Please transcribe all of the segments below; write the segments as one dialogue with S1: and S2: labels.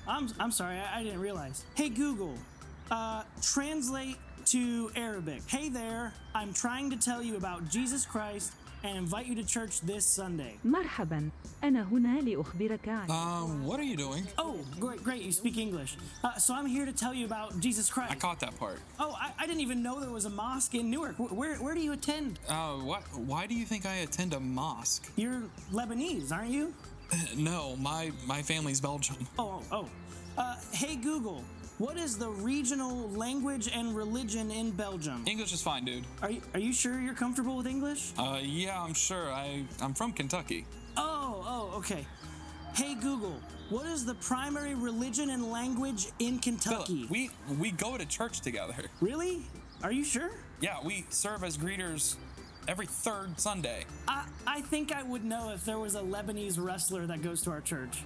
S1: I'm sorry, I didn't realize. Hey Google, translate to Arabic. Hey there, I'm trying to tell you about Jesus Christ and invite you to church this Sunday.
S2: مرحبا، أنا هنا لأخبرك عن
S3: What are you doing?
S1: Oh, great, you speak English. So I'm here to tell you about Jesus Christ.
S3: I caught that part.
S1: Oh, I didn't even know there was a mosque in Newark. Where do you attend?
S3: What? Why do you think I attend a mosque?
S1: You're Lebanese, aren't you?
S3: No, my family's Belgium.
S1: Oh. Hey Google, what is the regional language and religion in Belgium?
S3: English is fine, dude.
S1: Are you sure you're comfortable with English?
S3: Yeah, I'm sure. I'm from Kentucky.
S1: Oh, okay. Hey Google, what is the primary religion and language in Kentucky?
S3: Philip, we go to church together.
S1: Really? Are you sure?
S3: Yeah, we serve as greeters every third Sunday.
S1: I think I would know if there was a Lebanese wrestler that goes to our church.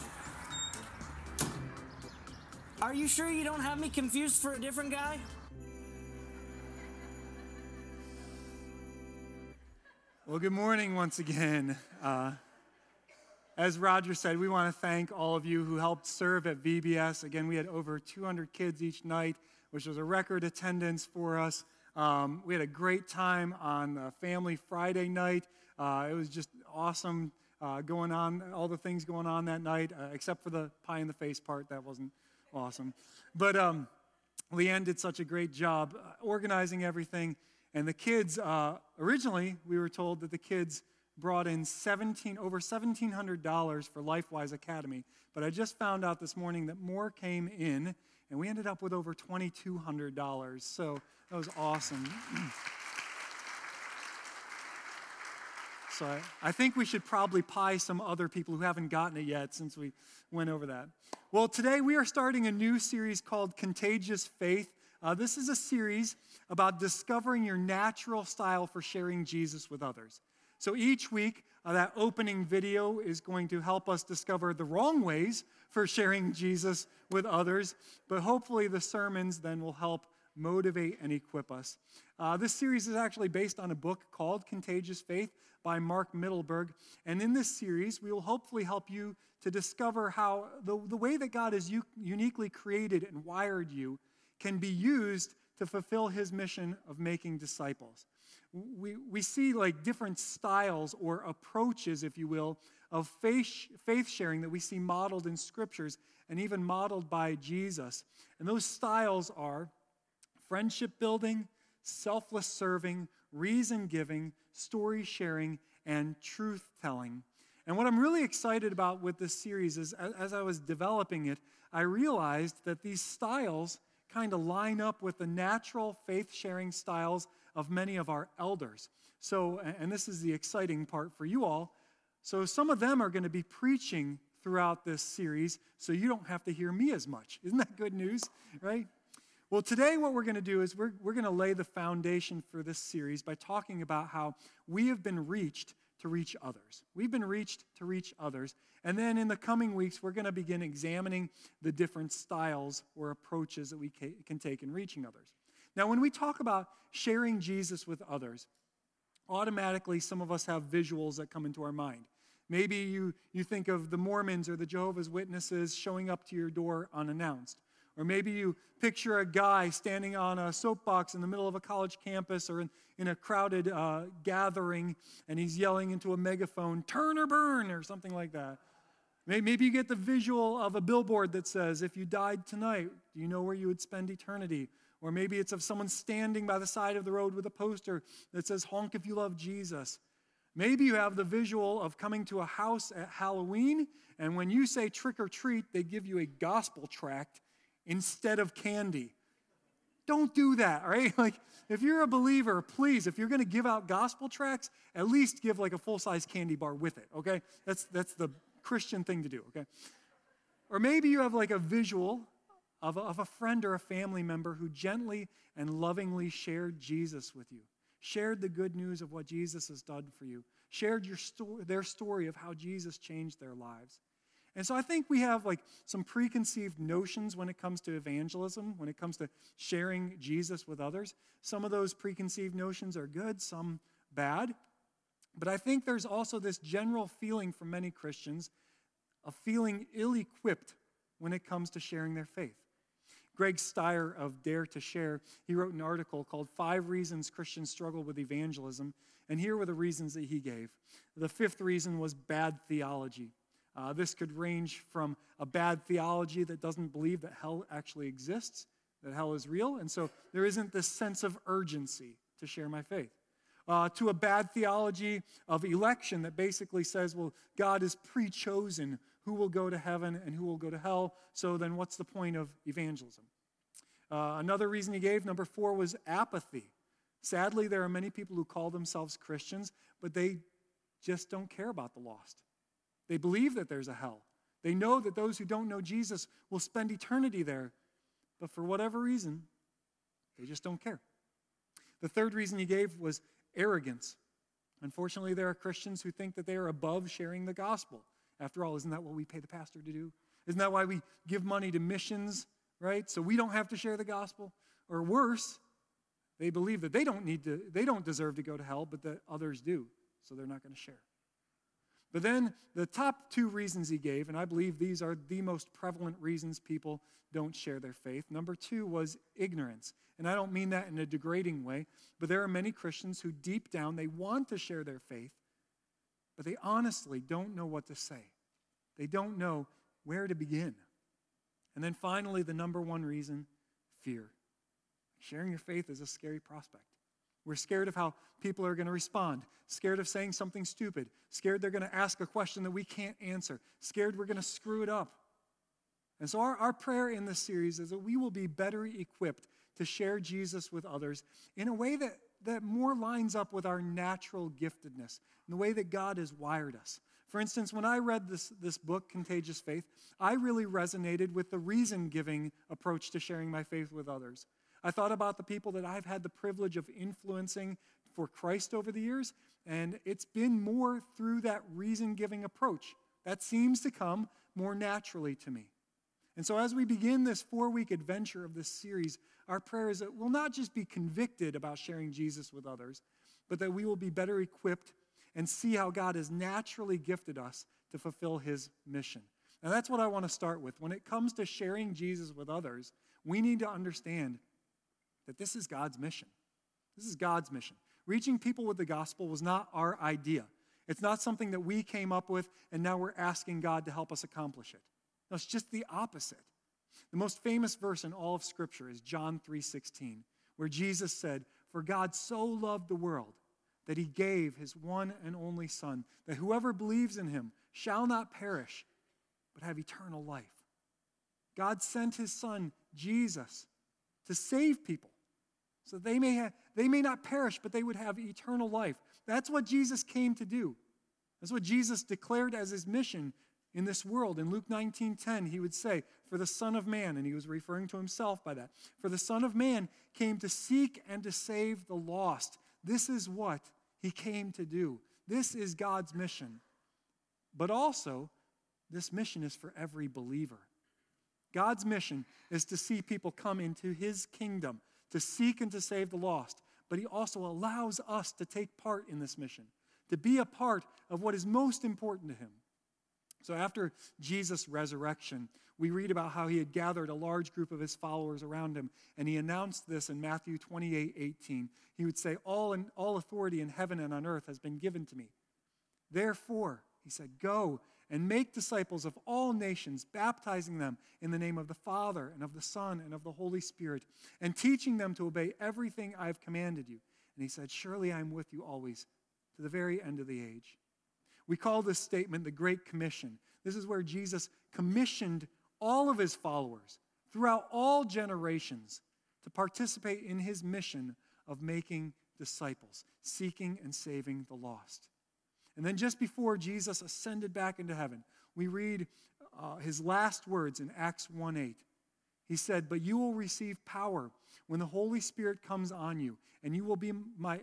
S1: Are you sure you don't have me confused for a different guy?
S4: Well, good morning once again. As Roger said, we want to thank all of you who helped serve at VBS. Again, we had over 200 kids each night, which was a record attendance for us. We had a great time on Family Friday night. It was just awesome going on, all the things going on that night, except for the pie in the face part. That wasn't awesome. But Leanne did such a great job organizing everything. And the kids, originally, we were told that the kids brought in over $1,700 for LifeWise Academy. But I just found out this morning that more came in, and we ended up with over $2,200. So that was awesome. So I think we should probably pie some other people who haven't gotten it yet since we went over that. Well, today we are starting a new series called Contagious Faith. This is a series about discovering your natural style for sharing Jesus with others. So each week, that opening video is going to help us discover the wrong ways for sharing Jesus with others, but hopefully the sermons then will help motivate and equip us. This series is actually based on a book called Contagious Faith by Mark Mittelberg, and in this series, we will hopefully help you to discover how the way that God has uniquely created and wired you can be used to fulfill his mission of making disciples. We see like different styles or approaches, if you will, of faith sharing that we see modeled in scriptures and even modeled by Jesus. And those styles are friendship building, selfless serving, reason giving, story sharing, and truth telling. And what I'm really excited about with this series is, as I was developing it, I realized that these styles kind of line up with the natural faith-sharing styles of many of our elders. So, and this is the exciting part for you all, so some of them are going to be preaching throughout this series, so you don't have to hear me as much. Isn't that good news, right? Well, today what we're going to do is we're going to lay the foundation for this series by talking about how we have been reached to reach others. We've been reached to reach others. And then in the coming weeks, we're going to begin examining the different styles or approaches that we can take in reaching others. Now, when we talk about sharing Jesus with others, automatically some of us have visuals that come into our mind. Maybe you think of the Mormons or the Jehovah's Witnesses showing up to your door unannounced. Or maybe you picture a guy standing on a soapbox in the middle of a college campus or in a crowded gathering, and he's yelling into a megaphone, "Turn or burn," or something like that. Maybe you get the visual of a billboard that says, "If you died tonight, do you know where you would spend eternity?" Or maybe it's of someone standing by the side of the road with a poster that says, "Honk if you love Jesus." Maybe you have the visual of coming to a house at Halloween, and when you say trick or treat, they give you a gospel tract instead of candy. Don't do that, all right? Like, if you're a believer, please, if you're going to give out gospel tracts, at least give like a full-size candy bar with it, okay? That's the Christian thing to do, okay? Or maybe you have like a visual of a friend or a family member who gently and lovingly shared Jesus with you, shared the good news of what Jesus has done for you, shared their story of how Jesus changed their lives. And so I think we have like some preconceived notions when it comes to evangelism, when it comes to sharing Jesus with others. Some of those preconceived notions are good, some bad. But I think there's also this general feeling for many Christians of feeling ill-equipped when it comes to sharing their faith. Greg Steyer of Dare to Share, he wrote an article called 5 Reasons Christians Struggle with Evangelism, and here were the reasons that he gave. The 5th reason was bad theology. This could range from a bad theology that doesn't believe that hell actually exists, that hell is real, and so there isn't this sense of urgency to share my faith, to a bad theology of election that basically says, well, God has pre-chosen who will go to heaven and who will go to hell, so then what's the point of evangelism? Another reason he gave, number 4, was apathy. Sadly, there are many people who call themselves Christians, but they just don't care about the lost. They believe that there's a hell. They know that those who don't know Jesus will spend eternity there, but for whatever reason, they just don't care. The 3rd reason he gave was arrogance. Unfortunately, there are Christians who think that they are above sharing the gospel. After all, isn't that what we pay the pastor to do? Isn't that why we give money to missions, right? So we don't have to share the gospel? Or worse, they believe that they don't deserve to go to hell, but that others do, so they're not going to share. But then the top 2 reasons he gave, and I believe these are the most prevalent reasons people don't share their faith. Number 2 was ignorance. And I don't mean that in a degrading way, but there are many Christians who deep down, they want to share their faith, but they honestly don't know what to say. They don't know where to begin. And then finally, the number 1 reason, fear. Sharing your faith is a scary prospect. We're scared of how people are going to respond, scared of saying something stupid, scared they're going to ask a question that we can't answer, scared we're going to screw it up. And so our prayer in this series is that we will be better equipped to share Jesus with others in a way that more lines up with our natural giftedness, in the way that God has wired us. For instance, when I read this book, Contagious Faith, I really resonated with the reason-giving approach to sharing my faith with others. I thought about the people that I've had the privilege of influencing for Christ over the years, and it's been more through that reason-giving approach. That seems to come more naturally to me. And so as we begin this 4-week adventure of this series, our prayer is that we'll not just be convicted about sharing Jesus with others, but that we will be better equipped and see how God has naturally gifted us to fulfill his mission. And that's what I want to start with. When it comes to sharing Jesus with others, we need to understand that this is God's mission. This is God's mission. Reaching people with the gospel was not our idea. It's not something that we came up with and now we're asking God to help us accomplish it. No, it's just the opposite. The most famous verse in all of Scripture is John 3:16, where Jesus said, "For God so loved the world that he gave his one and only Son, that whoever believes in him shall not perish, but have eternal life." God sent his Son, Jesus, to save people so they may not perish, but they would have eternal life. That's what Jesus came to do. That's what Jesus declared as his mission in this world. In Luke 19:10, he would say, "For the Son of Man," and he was referring to himself by that, "For the Son of Man came to seek and to save the lost." This is what he came to do. This is God's mission. But also, this mission is for every believer. God's mission is to see people come into his kingdom, to seek and to save the lost. But he also allows us to take part in this mission, to be a part of what is most important to him. So after Jesus' resurrection, we read about how he had gathered a large group of his followers around him, and he announced this in Matthew 28:18. He would say, all authority in heaven and on earth has been given to me. Therefore, he said, go and make disciples of all nations, baptizing them in the name of the Father and of the Son and of the Holy Spirit, and teaching them to obey everything I have commanded you. And he said, surely I am with you always to the very end of the age. We call this statement the Great Commission. This is where Jesus commissioned all of his followers throughout all generations to participate in his mission of making disciples, seeking and saving the lost. And then just before Jesus ascended back into heaven, we read his last words in Acts 1:8. He said, but you will receive power when the Holy Spirit comes on you, and you will be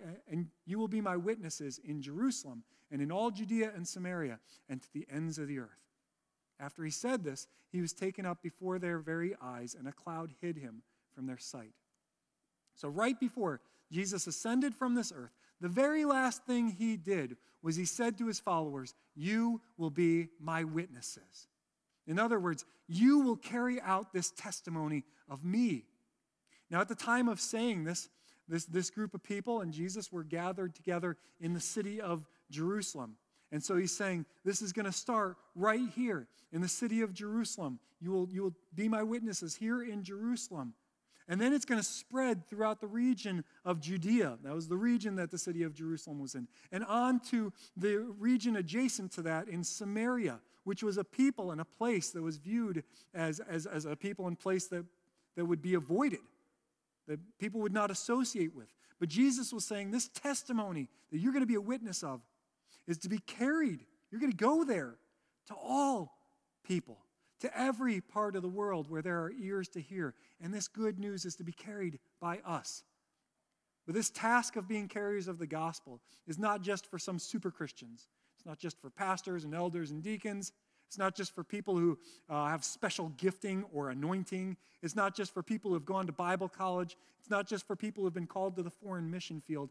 S4: my witnesses in Jerusalem and in all Judea and Samaria and to the ends of the earth. After he said this, he was taken up before their very eyes, and a cloud hid him from their sight. So right before Jesus ascended from this earth, the very last thing he did was he said to his followers, you will be my witnesses. In other words, you will carry out this testimony of me. Now, at the time of saying this group of people and Jesus were gathered together in the city of Jerusalem. And so he's saying, this is going to start right here in the city of Jerusalem. You will be my witnesses here in Jerusalem. And then it's going to spread throughout the region of Judea. That was the region that the city of Jerusalem was in. And on to the region adjacent to that in Samaria, which was a people and a place that was viewed as a people and place that would be avoided, that people would not associate with. But Jesus was saying this testimony that you're going to be a witness of is to be carried. You're going to go there to all people, to every part of the world where there are ears to hear. And this good news is to be carried by us. But this task of being carriers of the gospel is not just for some super Christians. It's not just for pastors and elders and deacons. It's not just for people who have special gifting or anointing. It's not just for people who have gone to Bible college. It's not just for people who have been called to the foreign mission field.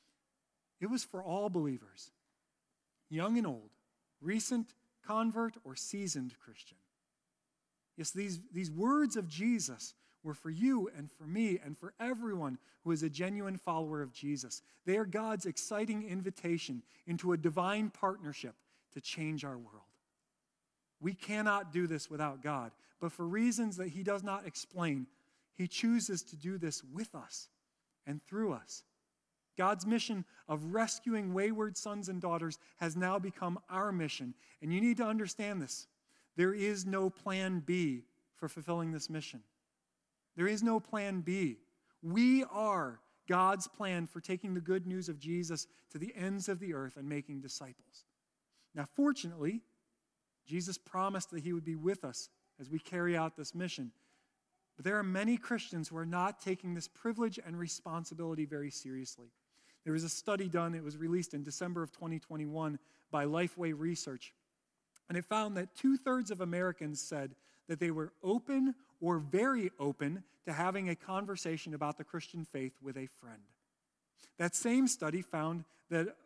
S4: It was for all believers, young and old, recent convert or seasoned Christian. Yes, these words of Jesus were for you and for me and for everyone who is a genuine follower of Jesus. They are God's exciting invitation into a divine partnership to change our world. We cannot do this without God, but for reasons that he does not explain, he chooses to do this with us and through us. God's mission of rescuing wayward sons and daughters has now become our mission, and you need to understand this. There is no plan B for fulfilling this mission. There is no plan B. We are God's plan for taking the good news of Jesus to the ends of the earth and making disciples. Now, fortunately, Jesus promised that he would be with us as we carry out this mission. But there are many Christians who are not taking this privilege and responsibility very seriously. There was a study done, it was released in December of 2021 by Lifeway Research, and it found that 2/3 of Americans said that they were open or very open to having a conversation about the Christian faith with a friend. That same study found that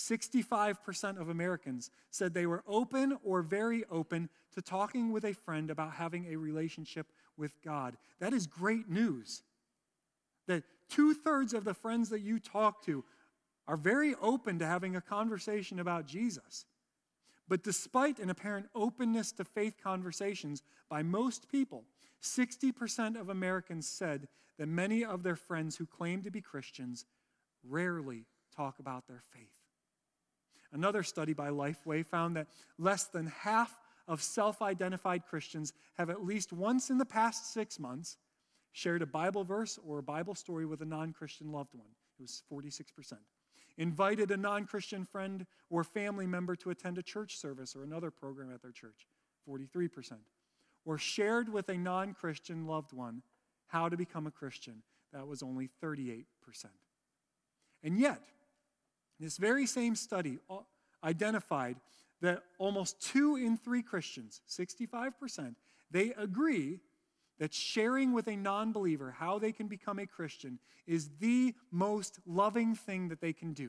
S4: 65% of Americans said they were open or very open to talking with a friend about having a relationship with God. That is great news. That 2/3 of the friends that you talk to are very open to having a conversation about Jesus. But despite an apparent openness to faith conversations by most people, 60% of Americans said that many of their friends who claim to be Christians rarely talk about their faith. Another study by Lifeway found that less than half of self-identified Christians have at least once in the past 6 months shared a Bible verse or a Bible story with a non-Christian loved one. It was 46%. Invited a non-Christian friend or family member to attend a church service or another program at their church, 43%. Or shared with a non-Christian loved one how to become a Christian. That was only 38%. And yet, this very same study identified that almost 2 in 3 Christians, 65%, they agree that sharing with a non-believer how they can become a Christian is the most loving thing that they can do.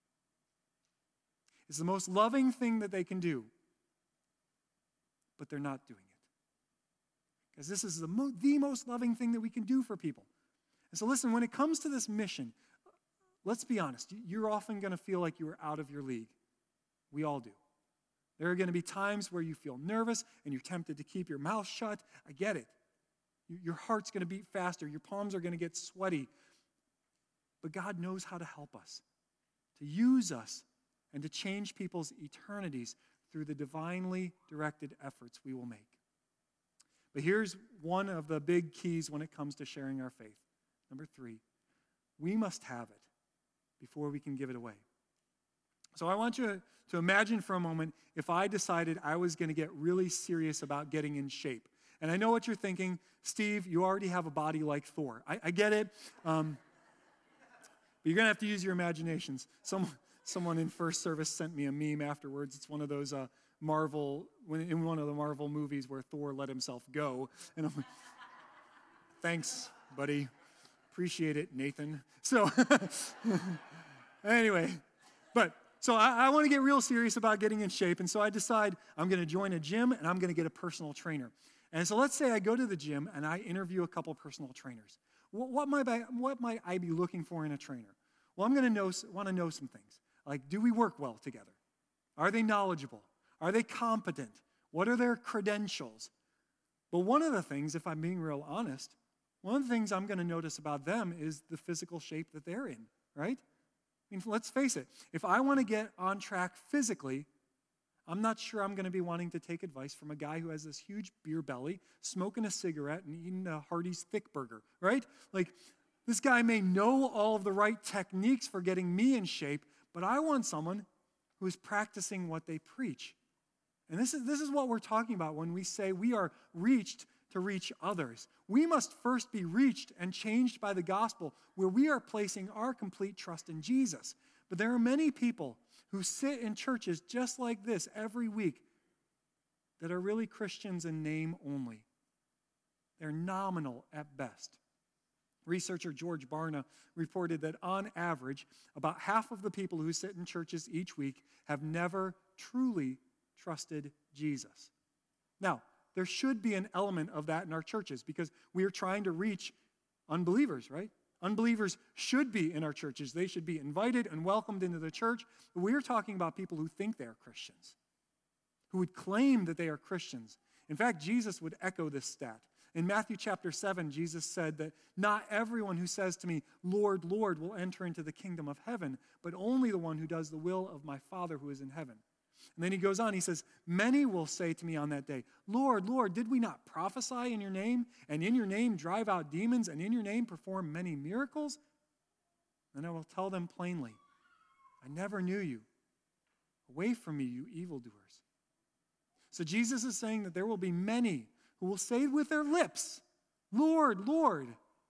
S4: It's the most loving thing that they can do, but they're not doing it. Because this is the most loving thing that we can do for people. And so listen, when it comes to this mission, let's be honest, you're often going to feel like you're out of your league. We all do. There are going to be times where you feel nervous and you're tempted to keep your mouth shut. I get it. Your heart's going to beat faster. Your palms are going to get sweaty. But God knows how to help us, to use us, and to change people's eternities through the divinely directed efforts we will make. But here's one of the big keys when it comes to sharing our faith. Number 3, we must have it before we can give it away. So I want you to imagine for a moment if I decided I was going to get really serious about getting in shape. And I know what you're thinking, Steve, you already have a body like Thor. I get it, but you're going to have to use your imaginations. Someone in first service sent me a meme afterwards. It's one of those in one of the Marvel movies where Thor let himself go. And I'm like, thanks, buddy. Appreciate it, Nathan. So anyway, but So I want to get real serious about getting in shape, and so I decide I'm going to join a gym and I'm going to get a personal trainer. And so let's say I go to the gym and I interview a couple personal trainers. What might I be looking for in a trainer? Well, I'm going to want to know some things. Like, do we work well together? Are they knowledgeable? Are they competent? What are their credentials? But one of the things, if I'm being real honest, one of the things I'm going to notice about them is the physical shape that they're in, right? I mean, let's face it. If I want to get on track physically, I'm not sure I'm going to be wanting to take advice from a guy who has this huge beer belly, smoking a cigarette, and eating a Hardee's thick burger, right? Like, this guy may know all of the right techniques for getting me in shape, but I want someone who is practicing what they preach. And this is what we're talking about when we say we are reached to reach others. We must first be reached and changed by the gospel, where we are placing our complete trust in Jesus. But there are many people who sit in churches just like this every week that are really Christians in name only. They're nominal at best. Researcher George Barna reported that on average, about half of the people who sit in churches each week have never truly trusted Jesus. Now, there should be an element of that in our churches because we are trying to reach unbelievers, right? Unbelievers should be in our churches. They should be invited and welcomed into the church. But we are talking about people who think they are Christians, who would claim that they are Christians. In fact, Jesus would echo this stat. In Matthew chapter 7, Jesus said that not everyone who says to me, Lord, Lord, will enter into the kingdom of heaven, but only the one who does the will of my Father who is in heaven. And then he goes on, he says, many will say to me on that day, Lord, Lord, did we not prophesy in your name, and in your name drive out demons, and in your name perform many miracles? And I will tell them plainly, I never knew you. Away from me, you evildoers. So Jesus is saying that there will be many who will say with their lips, Lord, Lord,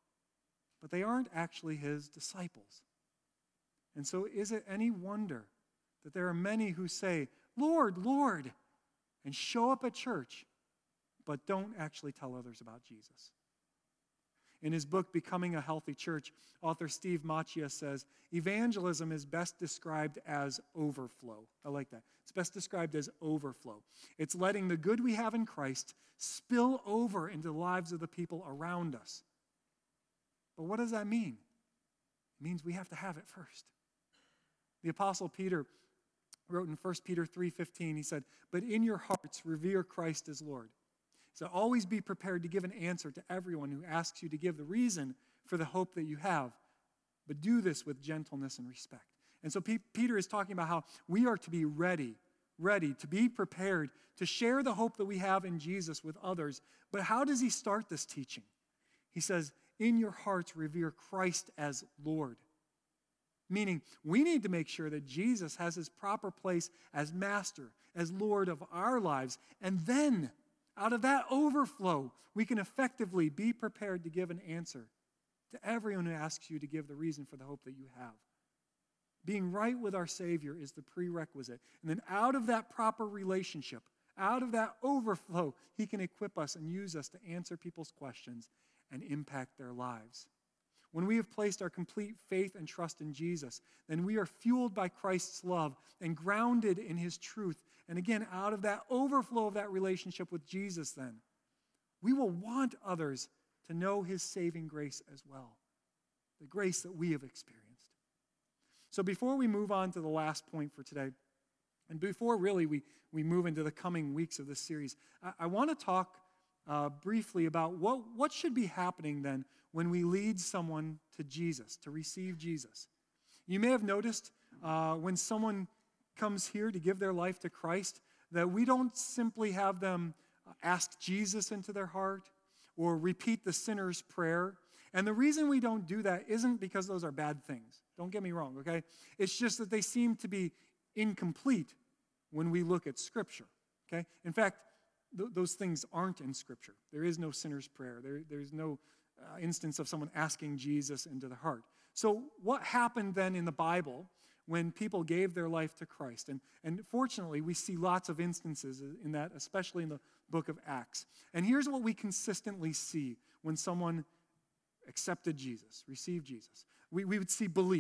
S4: but they aren't actually his disciples. And so is it any wonder that there are many who say, Lord, Lord, and show up at church, but don't actually tell others about Jesus? In his book, Becoming a Healthy Church, author Steve Macchia says, evangelism is best described as overflow. I like that. It's best described as overflow. It's letting the good we have in Christ spill over into the lives of the people around us. But what does that mean? It means we have to have it first. The Apostle Peter wrote in 1 Peter 3:15, he said, but in your hearts revere Christ as Lord. So always be prepared to give an answer to everyone who asks you to give the reason for the hope that you have, but do this with gentleness and respect. And so Peter is talking about how we are to be ready to be prepared to share the hope that we have in Jesus with others. But how does he start this teaching? He says, in your hearts revere Christ as Lord. Meaning, we need to make sure that Jesus has his proper place as master, as Lord of our lives. And then, out of that overflow, we can effectively be prepared to give an answer to everyone who asks you to give the reason for the hope that you have. Being right with our Savior is the prerequisite. And then out of that proper relationship, out of that overflow, he can equip us and use us to answer people's questions and impact their lives. When we have placed our complete faith and trust in Jesus, then we are fueled by Christ's love and grounded in his truth. And again, out of that overflow of that relationship with Jesus then, we will want others to know his saving grace as well, the grace that we have experienced. So before we move on to the last point for today, and before really we move into the coming weeks of this series, I want to talk briefly about what should be happening then when we lead someone to Jesus, to receive Jesus. You may have noticed when someone comes here to give their life to Christ that we don't simply have them ask Jesus into their heart or repeat the sinner's prayer. And the reason we don't do that isn't because those are bad things. Don't get me wrong, okay? It's just that they seem to be incomplete when we look at Scripture, okay? In fact, those things aren't in Scripture. There is no sinner's prayer. There's no instance of someone asking Jesus into the heart. So what happened then in the Bible when people gave their life to Christ? And fortunately, we see lots of instances in that, especially in the book of Acts. And here's what we consistently see when someone accepted Jesus, received Jesus. We would see belief,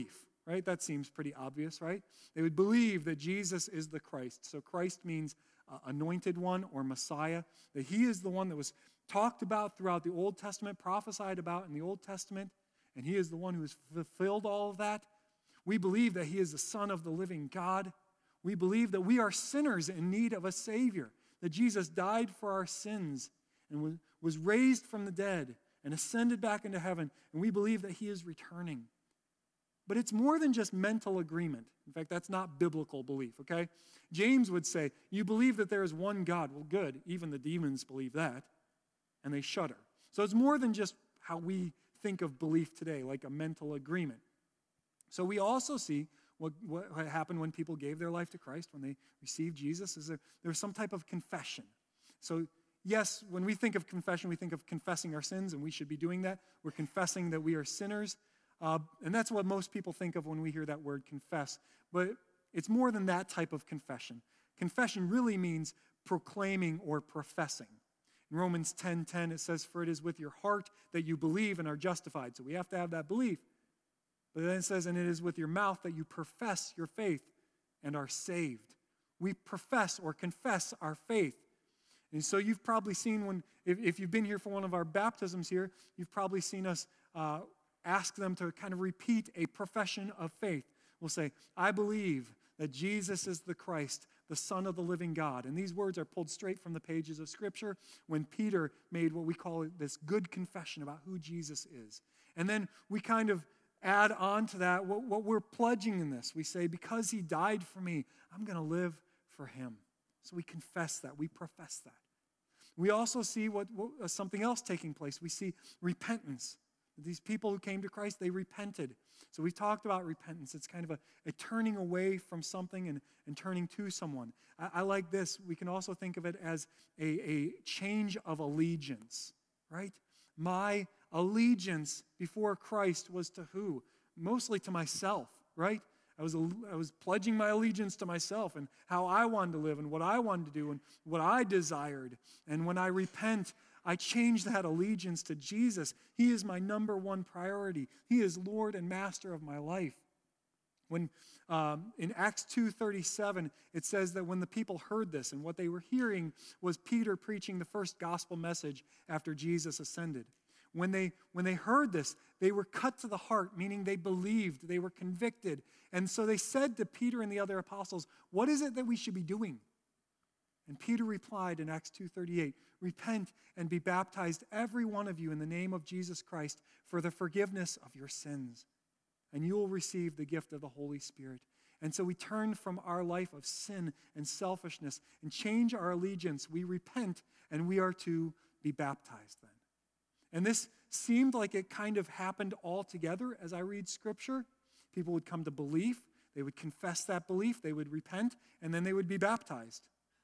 S4: right? That seems pretty obvious, right? They would believe that Jesus is the Christ. So Christ means anointed one or Messiah, that he is the one that was talked about throughout the Old Testament, prophesied about in the Old Testament, and he is the one who has fulfilled all of that. We believe that he is the Son of the living God. We believe that we are sinners in need of a Savior, that Jesus died for our sins and was raised from the dead and ascended back into heaven, and we believe that he is returning. But it's more than just mental agreement. In fact, that's not biblical belief, okay? James would say, you believe that there is one God. Well, good. Even the demons believe that, and they shudder. So it's more than just how we think of belief today, like a mental agreement. So we also see what happened when people gave their life to Christ, when they received Jesus, is there was some type of confession. So yes, when we think of confession, we think of confessing our sins, and we should be doing that. We're confessing that we are sinners. And that's what most people think of when we hear that word confess. But it's more than that type of confession. Confession really means proclaiming or professing. In Romans 10:10, it says, for it is with your heart that you believe and are justified. So we have to have that belief. But then it says, and it is with your mouth that you profess your faith and are saved. We profess or confess our faith. And so you've probably seen if you've been here for one of our baptisms here, you've probably seen us ask them to kind of repeat a profession of faith. We'll say, I believe that Jesus is the Christ, the Son of the living God. And these words are pulled straight from the pages of Scripture when Peter made what we call this good confession about who Jesus is. And then we kind of add on to that what we're pledging in this. We say, because he died for me, I'm going to live for him. So we confess that. We profess that. We also see something else taking place. We see repentance. These people who came to Christ, they repented. So we've talked about repentance. It's kind of a turning away from something and turning to someone. I like this. We can also think of it as a change of allegiance, right? My allegiance before Christ was to who? Mostly to myself, right? I was pledging my allegiance to myself and how I wanted to live and what I wanted to do and what I desired. And when I repent, I change that allegiance to Jesus. He is my number one priority. He is Lord and Master of my life. When in Acts 2:37, it says that when the people heard this, and what they were hearing was Peter preaching the first gospel message after Jesus ascended. When they heard this, they were cut to the heart, meaning they believed, they were convicted. And so they said to Peter and the other apostles, what is it that we should be doing? And Peter replied in Acts 2:38, repent and be baptized, every one of you, in the name of Jesus Christ for the forgiveness of your sins, and you will receive the gift of the Holy Spirit. And so we turn from our life of sin and selfishness and change our allegiance. We repent, and we are to be baptized then. And this seemed like it kind of happened all together as I read Scripture. People would come to belief, they would confess that belief, they would repent, and then they would be baptized.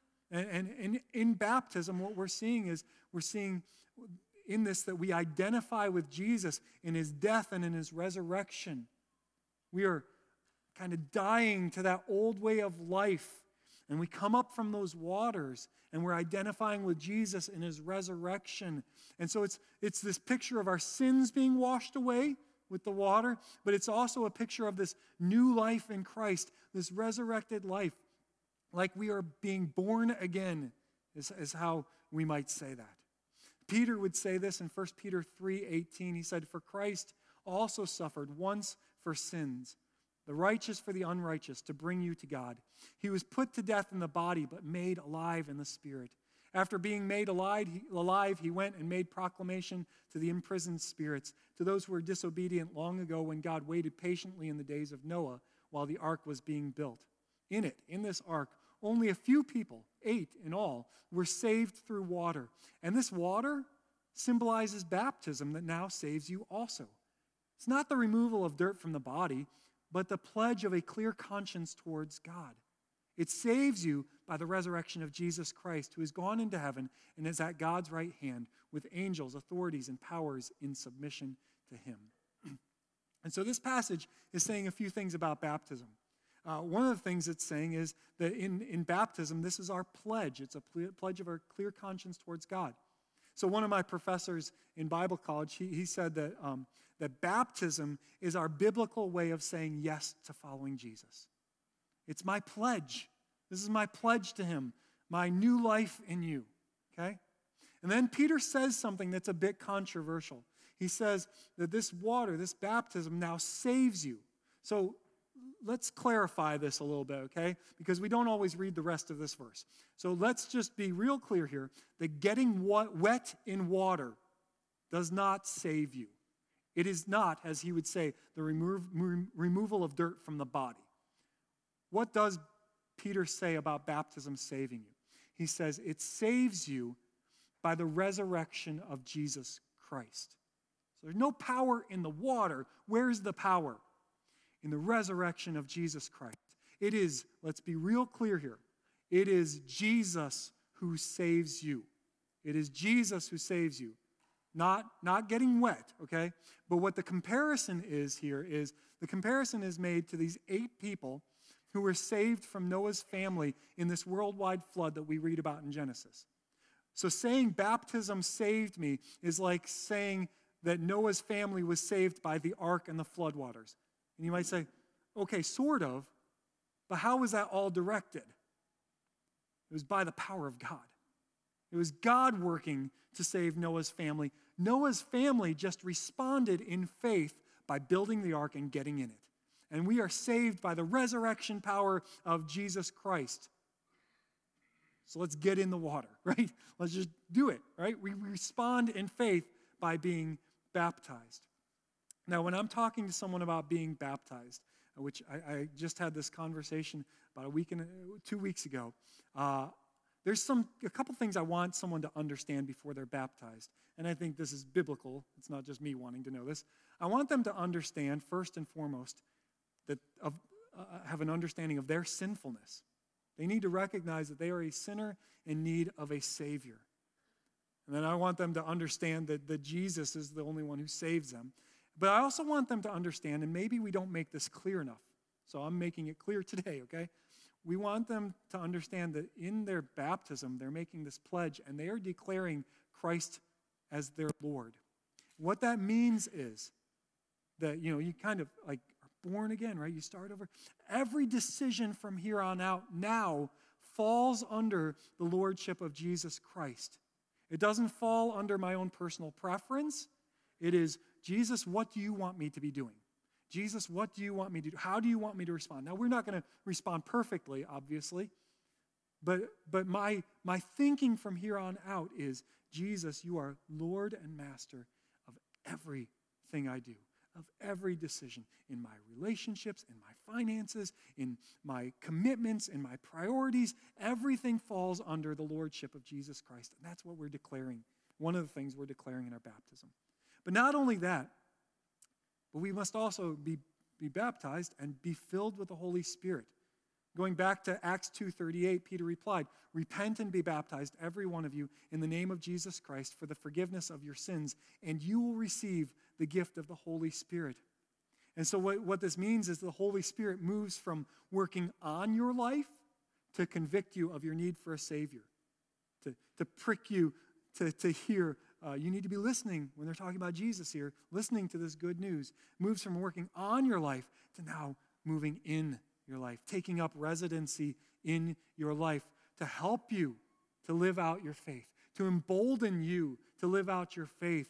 S4: And in baptism, what we're seeing in this that we identify with Jesus in his death and in his resurrection. We are kind of dying to that old way of life. And we come up from those waters and we're identifying with Jesus in his resurrection. And so it's this picture of our sins being washed away with the water, but it's also a picture of this new life in Christ, this resurrected life. Like we are being born again is how we might say that. Peter would say this in 1 Peter 3:18. He said, for Christ also suffered once for sins, the righteous for the unrighteous, to bring you to God. He was put to death in the body, but made alive in the spirit. After being made alive, he went and made proclamation to the imprisoned spirits, to those who were disobedient long ago when God waited patiently in the days of Noah while the ark was being built. In this ark, only a few people, 8 in all, were saved through water. And this water symbolizes baptism that now saves you also. It's not the removal of dirt from the body, but the pledge of a clear conscience towards God. It saves you by the resurrection of Jesus Christ, who has gone into heaven and is at God's right hand with angels, authorities, and powers in submission to him. And so this passage is saying a few things about baptism. One of the things it's saying is that in baptism, this is our pledge. It's a pledge of our clear conscience towards God. So one of my professors in Bible college, he said that that baptism is our biblical way of saying yes to following Jesus. It's my pledge. This is my pledge to him, my new life in you, okay? And then Peter says something that's a bit controversial. He says that this water, this baptism now saves you. So let's clarify this a little bit, okay? Because we don't always read the rest of this verse. So let's just be real clear here that getting wet in water does not save you. It is not, as he would say, the removal of dirt from the body. What does Peter say about baptism saving you? He says it saves you by the resurrection of Jesus Christ. So there's no power in the water. Where's the power? In the resurrection of Jesus Christ. It is, let's be real clear here, it is Jesus who saves you. It is Jesus who saves you. Not getting wet, okay? But what the comparison is here is, the comparison is made to these 8 people who were saved from Noah's family in this worldwide flood that we read about in Genesis. So saying baptism saved me is like saying that Noah's family was saved by the ark and the floodwaters. And you might say, okay, sort of, but how was that all directed? It was by the power of God. It was God working to save Noah's family. Noah's family just responded in faith by building the ark and getting in it. And we are saved by the resurrection power of Jesus Christ. So let's get in the water, right? Let's just do it, right? We respond in faith by being baptized. Now, when I'm talking to someone about being baptized, which I just had this conversation about 2 weeks ago, there's a couple things I want someone to understand before they're baptized. And I think this is biblical. It's not just me wanting to know this. I want them to understand, first and foremost, that have an understanding of their sinfulness. They need to recognize that they are a sinner in need of a Savior. And then I want them to understand that Jesus is the only one who saves them. But I also want them to understand, and maybe we don't make this clear enough, so I'm making it clear today, okay? We want them to understand that in their baptism, they're making this pledge, and they are declaring Christ as their Lord. What that means is that, you kind of like are born again, right? You start over. Every decision from here on out now falls under the lordship of Jesus Christ. It doesn't fall under my own personal preference. It is, Jesus, what do you want me to be doing? Jesus, what do you want me to do? How do you want me to respond? Now, we're not going to respond perfectly, obviously, but my thinking from here on out is, Jesus, you are Lord and Master of everything I do, of every decision, in my relationships, in my finances, in my commitments, in my priorities. Everything falls under the lordship of Jesus Christ, and that's what we're declaring. One of the things we're declaring in our baptism. But not only that, but we must also be baptized and be filled with the Holy Spirit. Going back to Acts 2:38, Peter replied, "Repent and be baptized, every one of you, in the name of Jesus Christ for the forgiveness of your sins, and you will receive the gift of the Holy Spirit." And so what this means is the Holy Spirit moves from working on your life to convict you of your need for a Savior, to prick you to hear. You need to be listening when they're talking about Jesus here, listening to this good news. Moves from working on your life to now moving in your life, taking up residency in your life to help you to live out your faith, to embolden you to live out your faith.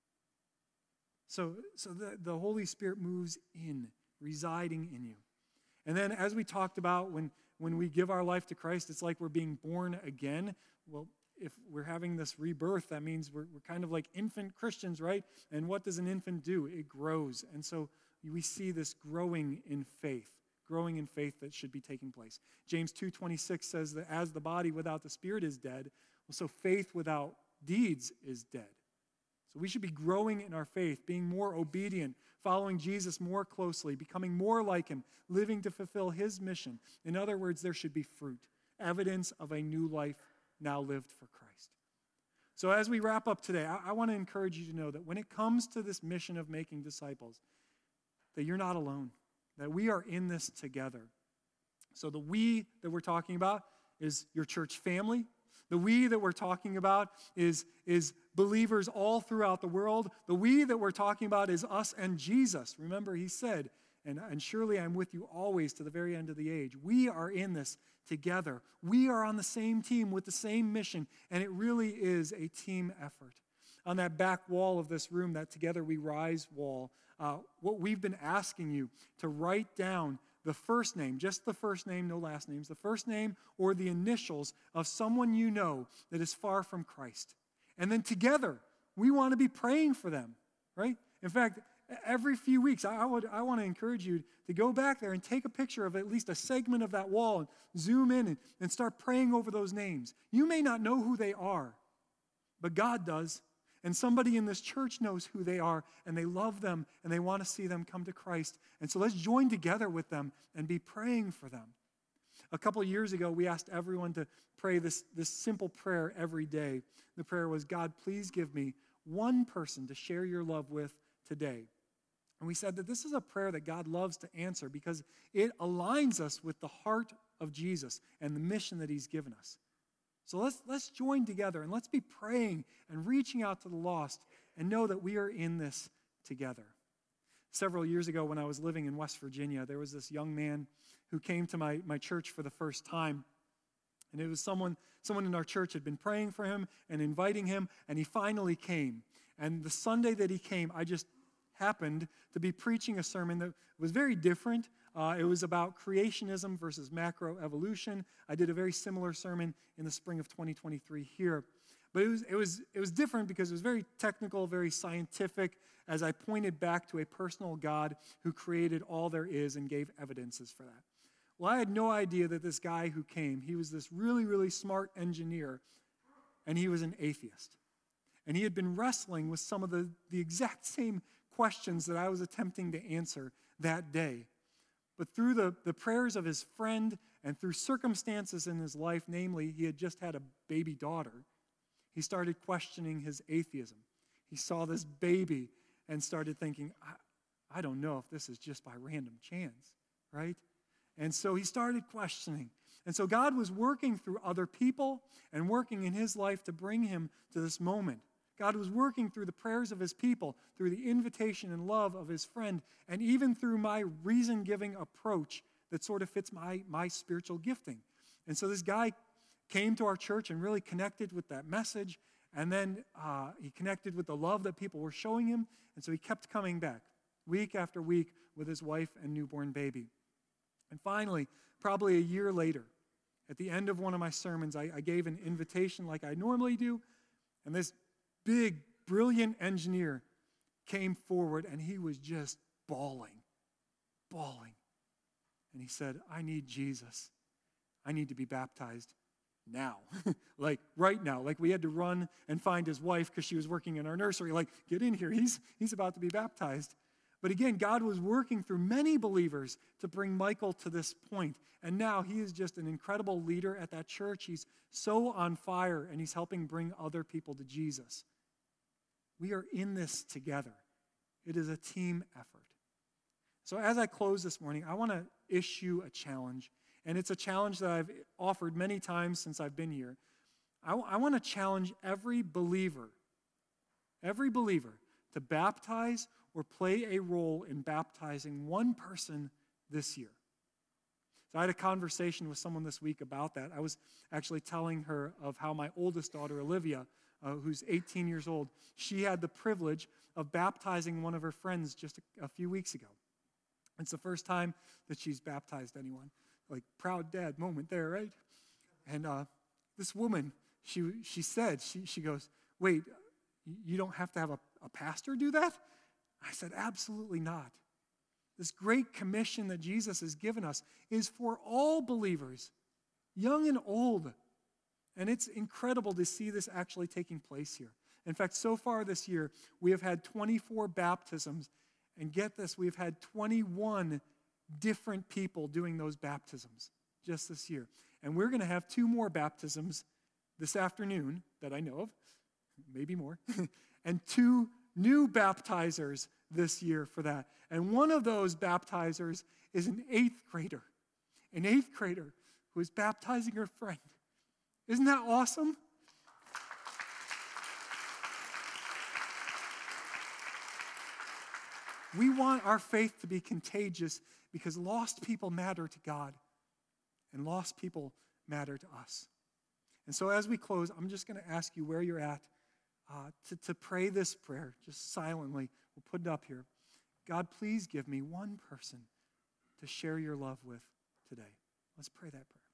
S4: So the Holy Spirit moves in, residing in you. And then as we talked about, when we give our life to Christ, it's like we're being born again. Well, if we're having this rebirth, that means we're kind of like infant Christians, right? And what does an infant do? It grows. And so we see this growing in faith that should be taking place. James 2:26 says that as the body without the Spirit is dead, so faith without deeds is dead. So we should be growing in our faith, being more obedient, following Jesus more closely, becoming more like him, living to fulfill his mission. In other words, there should be fruit, evidence of a new life now lived for Christ. So as we wrap up today, I want to encourage you to know that when it comes to this mission of making disciples, that you're not alone, that we are in this together. So the we that we're talking about is your church family. The we that we're talking about is believers all throughout the world. The we that we're talking about is us and Jesus. Remember, he said, and surely I'm with you always to the very end of the age. We are in this together. We are on the same team with the same mission, and it really is a team effort. On that back wall of this room, that Together We Rise wall, what we've been asking you to write down the first name, just the first name, no last names, the first name or the initials of someone you know that is far from Christ. And then together, we want to be praying for them, right? In fact, every few weeks, I want to encourage you to go back there and take a picture of at least a segment of that wall and zoom in and start praying over those names. You may not know who they are, but God does. And somebody in this church knows who they are, and they love them, and they want to see them come to Christ. And so let's join together with them and be praying for them. A couple of years ago, we asked everyone to pray this simple prayer every day. The prayer was, God, please give me one person to share your love with today. And we said that this is a prayer that God loves to answer because it aligns us with the heart of Jesus and the mission that he's given us. So let's join together and let's be praying and reaching out to the lost and know that we are in this together. Several years ago when I was living in West Virginia, there was this young man who came to my church for the first time. And it was someone in our church had been praying for him and inviting him, and he finally came. And the Sunday that he came, I just happened to be preaching a sermon that was very different. It was about creationism versus macroevolution. I did a very similar sermon in the spring of 2023 here. But it was different because it was very technical, very scientific, as I pointed back to a personal God who created all there is and gave evidences for that. Well, I had no idea that this guy who came, he was this really, really smart engineer, and he was an atheist. And he had been wrestling with some of the exact same questions that I was attempting to answer that day. But through the prayers of his friend and through circumstances in his life, namely, he had just had a baby daughter, he started questioning his atheism. He saw this baby and started thinking, I don't know if this is just by random chance, right? And so he started questioning. And so God was working through other people and working in his life to bring him to this moment. God was working through the prayers of his people, through the invitation and love of his friend, and even through my reason-giving approach that sort of fits my spiritual gifting. And so this guy came to our church and really connected with that message, and then he connected with the love that people were showing him, and so he kept coming back week after week with his wife and newborn baby. And finally, probably a year later, at the end of one of my sermons, I gave an invitation like I normally do, and this big, brilliant engineer came forward, and he was just bawling. And he said, I need Jesus. I need to be baptized now. Like right now. Like we had to run and find his wife because she was working in our nursery. Like, get in here. He's about to be baptized. But again, God was working through many believers to bring Michael to this point. And now he is just an incredible leader at that church. He's so on fire, and he's helping bring other people to Jesus. We are in this together. It is a team effort. So as I close this morning, I want to issue a challenge. And it's a challenge that I've offered many times since I've been here. I want to challenge every believer to baptize or play a role in baptizing one person this year. So I had a conversation with someone this week about that. I was actually telling her of how my oldest daughter, Olivia, who's 18 years old, she had the privilege of baptizing one of her friends just a few weeks ago. It's the first time that she's baptized anyone. Like, proud dad moment there, right? And this woman, she said, she goes, wait, you don't have to have a pastor do that? I said, absolutely not. This great commission that Jesus has given us is for all believers, young and old. And it's incredible to see this actually taking place here. In fact, so far this year, we have had 24 baptisms. And get this, we've had 21 different people doing those baptisms just this year. And we're going to have 2 more baptisms this afternoon that I know of, maybe more, and 2 new baptizers this year for that. And one of those baptizers is an 8th grader who is baptizing her friend. Isn't that awesome? We want our faith to be contagious because lost people matter to God and lost people matter to us. And so as we close, I'm just going to ask you where you're at to pray this prayer, just silently. We'll put it up here. God, please give me one person to share your love with today. Let's pray that prayer.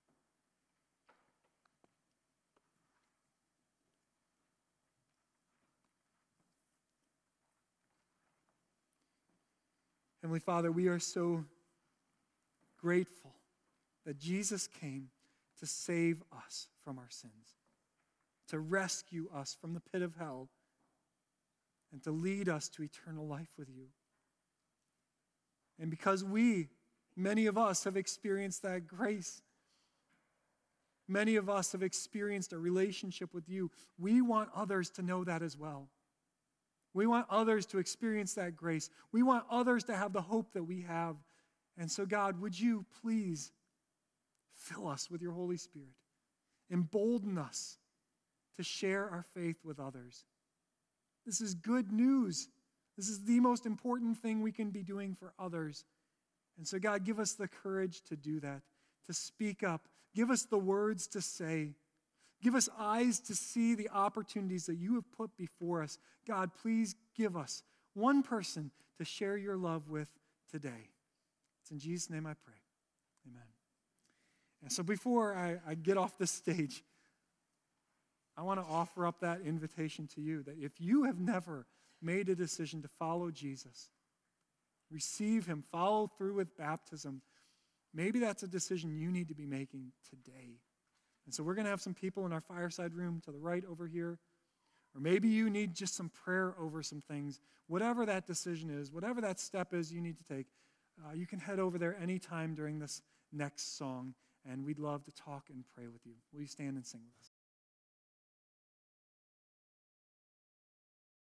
S4: Heavenly Father, we are so grateful that Jesus came to save us from our sins, to rescue us from the pit of hell, and to lead us to eternal life with you. And because many of us have experienced that grace, many of us have experienced a relationship with you, we want others to know that as well. We want others to experience that grace. We want others to have the hope that we have. And so, God, would you please fill us with your Holy Spirit. Embolden us to share our faith with others. This is good news. This is the most important thing we can be doing for others. And so, God, give us the courage to do that, to speak up. Give us the words to say. Give us eyes to see the opportunities that you have put before us. God, please give us one person to share your love with today. It's in Jesus' name I pray. Amen. And so before I get off this stage, I want to offer up that invitation to you that if you have never made a decision to follow Jesus, receive him, follow through with baptism, maybe that's a decision you need to be making today. And so we're going to have some people in our fireside room to the right over here. Or maybe you need just some prayer over some things. Whatever that decision is, whatever that step is you need to take, you can head over there anytime during this next song, and we'd love to talk and pray with you. Will you stand and sing with us?